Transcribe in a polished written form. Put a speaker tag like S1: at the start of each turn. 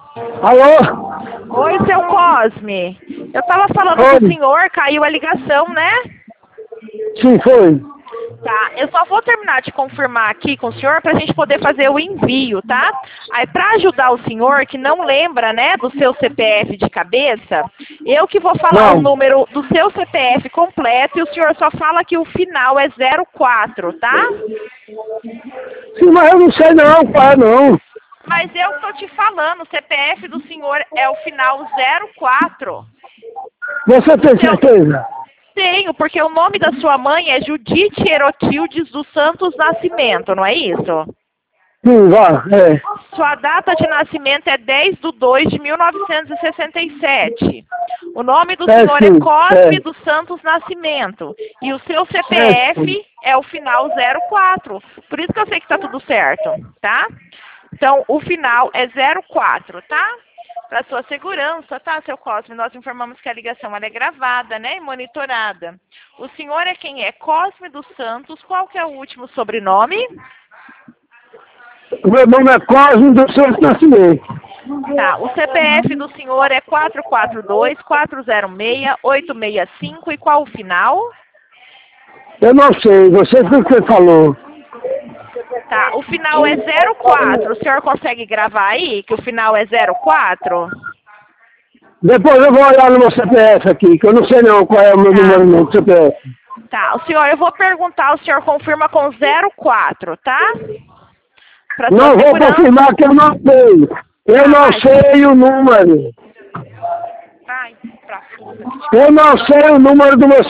S1: Alô?
S2: Oi, seu Cosme. Eu tava falando com o senhor, caiu a ligação, né?
S1: Sim, foi.
S2: Tá, eu só vou terminar de confirmar aqui com o senhor pra gente poder fazer o envio, tá? Aí pra ajudar o senhor que não lembra, né, do seu CPF de cabeça, eu que vou falar o
S1: Não.
S2: número do seu CPF completo e o senhor só fala que o final é 04, tá?
S1: Sim, mas eu não sei não, pai, não.
S2: Mas eu tô te falando, o CPF do senhor é o final 04.
S1: Você tem
S2: Seu...
S1: certeza?
S2: Tenho, porque o nome da sua mãe é Judite Erotildes dos Santos Nascimento, não é isso?
S1: Sim, vá, é.
S2: Sua data de nascimento é 10/2/1967. O nome do
S1: É
S2: senhor é
S1: sim,
S2: Cosme dos Santos Nascimento. E o seu
S1: sim.
S2: CPF é o final 04. Por isso que eu sei que está tudo certo, tá? Então, o final é 04, tá? Para sua segurança, tá, seu Cosme? Nós informamos que a ligação ela é gravada, né, e monitorada. O senhor é quem é? Cosme dos Santos. Qual que é o último sobrenome?
S1: Meu nome é Cosme do Santos Nascimento.
S2: Tá, o CPF do senhor é 442-406-865 e qual o final?
S1: Eu não sei, você foi o que falou.
S2: Tá, o final é 04. O senhor consegue gravar aí que o final é 04?
S1: Depois eu vou olhar no meu CPF aqui, que eu não sei não qual é o meu
S2: Tá.
S1: número não, do CPF.
S2: Tá, o senhor, eu vou perguntar, o senhor confirma com 04, tá? Pra sua
S1: Não vou
S2: segurança.
S1: confirmar que eu não sei. Eu
S2: Tá,
S1: não
S2: vai.
S1: sei o número.
S2: Vai pra puta.
S1: Eu não sei o número do meu